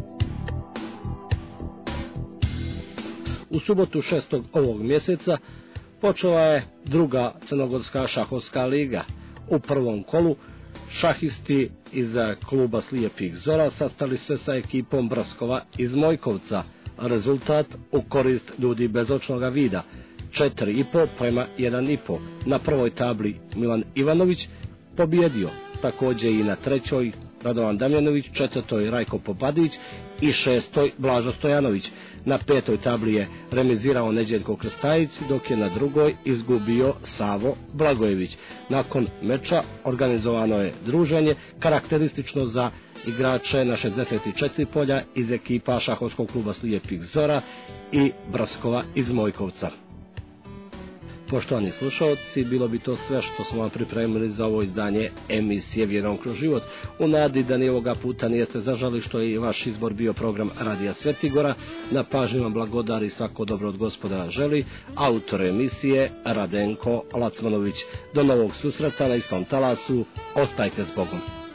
U subotu 6. ovog mjeseca Počela je druga crnogorska šahovska liga. U prvom kolu šahisti iz kluba Slijepih Zora sastali se sa ekipom Braskova iz Mojkovca. Rezultat u korist ljudi bez očnog vida 4,5 prema 1,5. Na prvoj tabli Milan Ivanović pobjedio, također i na trećoj Radovan Damjanović, četvrtoj Rajko Popadić i šestoj Blažo Stojanović. Na petoj tabli je remizirao Neđeljko Krstajić, dok je na drugoj izgubio Savo Blagojević. Nakon meča organizovano je druženje karakteristično za igrače na 64 polja iz ekipa šahovskog kluba Slijepih Zora i Braskova iz Mojkovca. Poštovani slušalci, bilo bi to sve što smo vam pripremili za ovo izdanje emisije Vjerom kroz život. U nadi da ni ovoga puta nijete zažali što je i vaš izbor bio program Radija Svetigora. Na pažnju vam blagodari svako dobro od Gospoda želi. Autor emisije Radenko Lacmanović. Do novog susreta na istom talasu. Ostajte s Bogom.